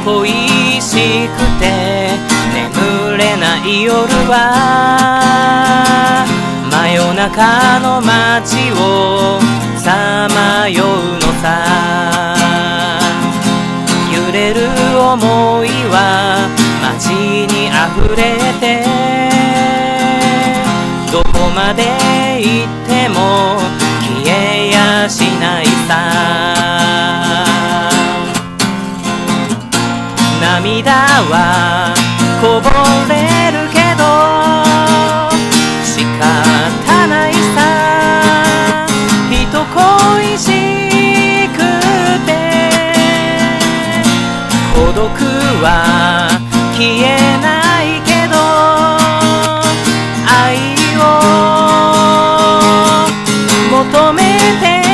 恋しくて眠れない夜は真夜中の街をさまようのさ。揺れる想いは街にあふれて、どこまで行っても消えやしないさ。涙はこぼれるけど仕方ないさ。人恋しくて孤独は消えないけど愛を求めて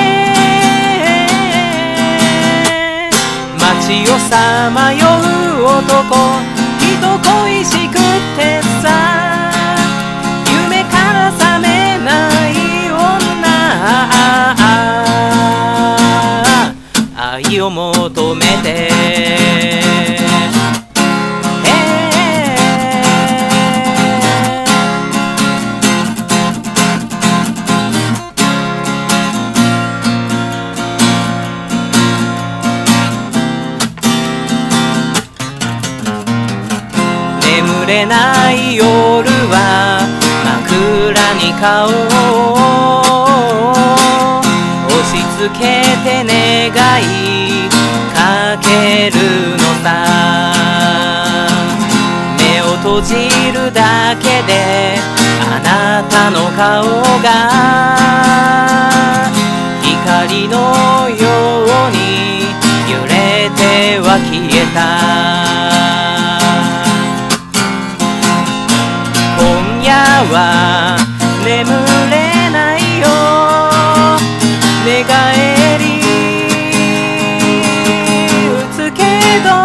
街をさまよう男、人恋しくてさ。夢から覚めない女、愛を求めて眠れない夜は枕に顔を押し付けて願いかけるのさ。目を閉じるだけであなたの顔が光のように揺れては消えた。今夜は眠れないよ寝返り打つけど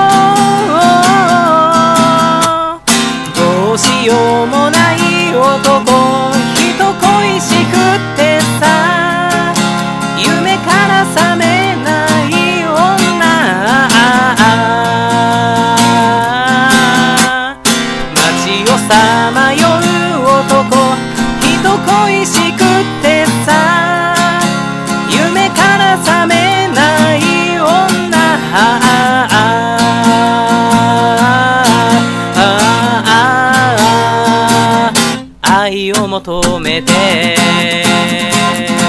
どうしようもない男、人恋しくってさ。夢から覚めない女、街をさまよう男、人恋しくってさ。夢から覚めない女、愛を求めて